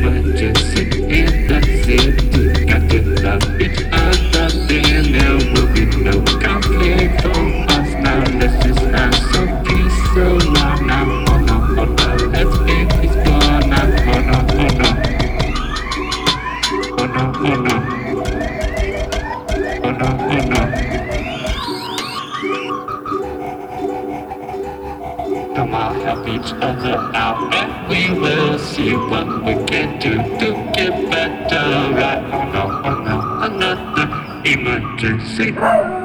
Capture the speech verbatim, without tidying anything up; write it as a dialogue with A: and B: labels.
A: emergency in the city. Got to love each other, then there will be no conflict for us. Now let's just have some peace. So now, now, oh no, oh no, let's make this fun. Now, oh no, oh no, oh no, oh no, oh no, oh no. Come on, help each other out, and we will see what we can do to get better. Right? Oh no, oh no, another emergency.